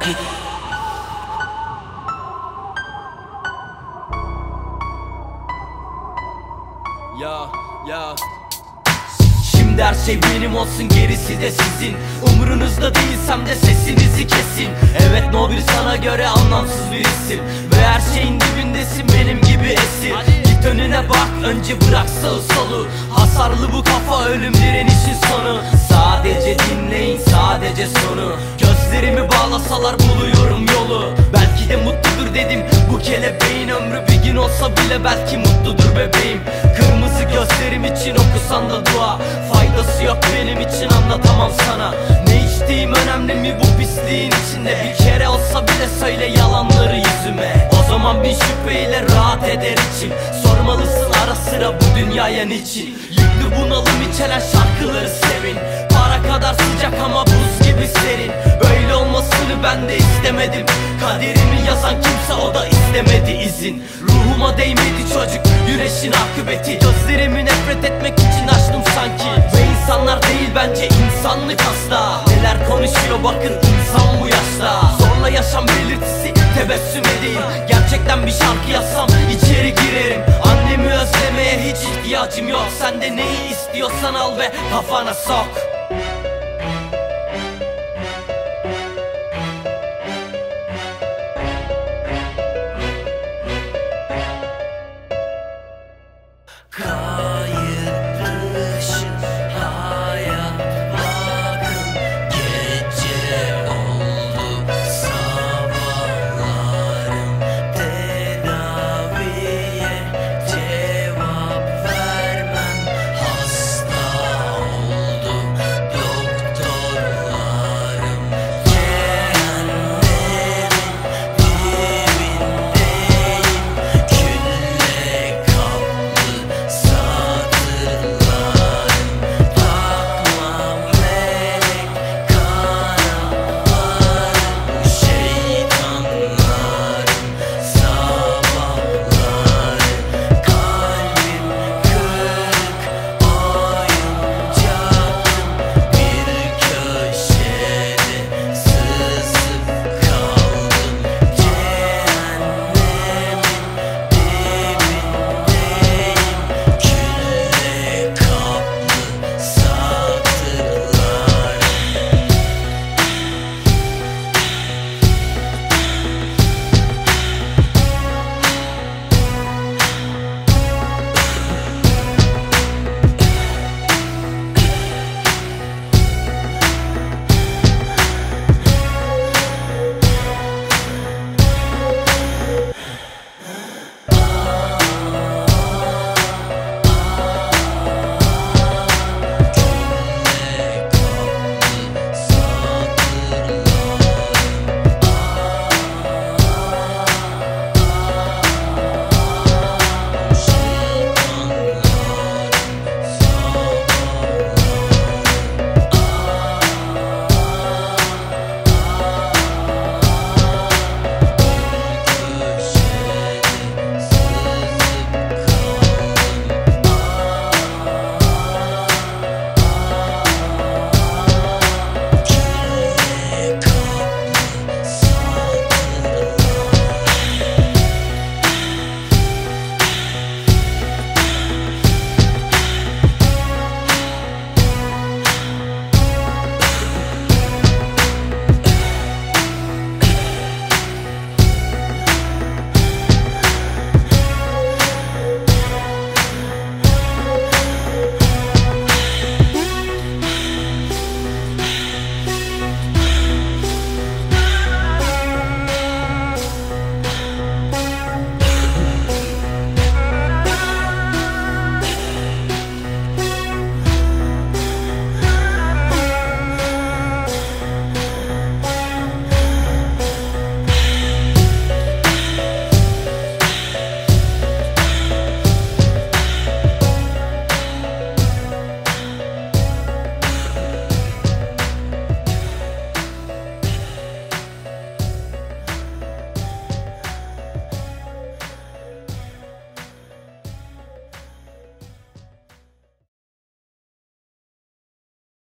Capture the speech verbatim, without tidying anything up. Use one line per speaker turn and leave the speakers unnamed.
Ya ya Şimdi her şey benim olsun, gerisi de sizin. Umurunuzda değilsem de sesinizi kesin. Evet, no bir sana göre anlamsız bir isim. Ve her şeyin dibindesin benim gibi esir. Git önüne bak, önce bırak sağı solu. Hasarlı bu kafa, ölüm direnişin sonu. Sadece dinleyin, sadece sonu. Gözlerimi bağlasalar buluyorum yolu. Belki de mutludur dedim bu kelebeğin. Ömrü bir gün olsa bile belki mutludur bebeğim. Kırmızı gözlerim için okusan da dua. Faydası yok benim için, anlatamam sana. Ne içtiğim önemli mi bu pisliğin içinde? Bir kere olsa bile söyle yalanları yüzüme. O zaman bin şüpheyle rahat eder içim. Sormalısın ara sıra bu dünyaya niçin? Yüklü bunalım içeren şarkıları sevin. Para kadar sıcak ama buz gibi serin. Böyle olmasını ben de istemedim. Kaderimi yazan kimse, o da istemedi izin. Ruhuma değmedi çocuk, güneşin akıbeti. Gözlerimi nefret etmek için açtım sanki. Ve insanlar değil bence insanlık hasta. Neler konuşuyor bakın insan bu yaşta. Zorla yaşam belirtisi tebessüm edeyim. Gerçekten bir şarkı yazsam içeri girerim. Annemi özlemeye hiç ihtiyacım yok. Sen de neyi istiyorsan al ve kafana sok. Come